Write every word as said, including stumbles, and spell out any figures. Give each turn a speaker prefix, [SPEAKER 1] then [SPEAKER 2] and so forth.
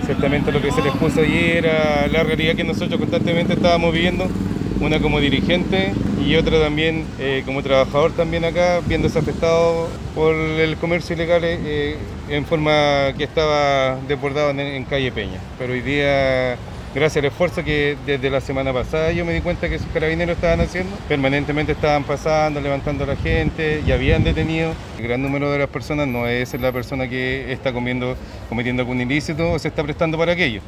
[SPEAKER 1] Ciertamente lo que se les puso ayer era la realidad que nosotros constantemente estábamos viviendo, una como dirigente y otra también eh, como trabajador también acá, viéndose afectado por el comercio ilegal eh, en forma que estaba desbordado en, en calle Peña. Pero hoy día, gracias al esfuerzo que desde la semana pasada yo me di cuenta que esos carabineros estaban haciendo, permanentemente estaban pasando, levantando a la gente y habían detenido. El gran número de las personas no es la persona que está comiendo, cometiendo algún ilícito o se está prestando para aquello.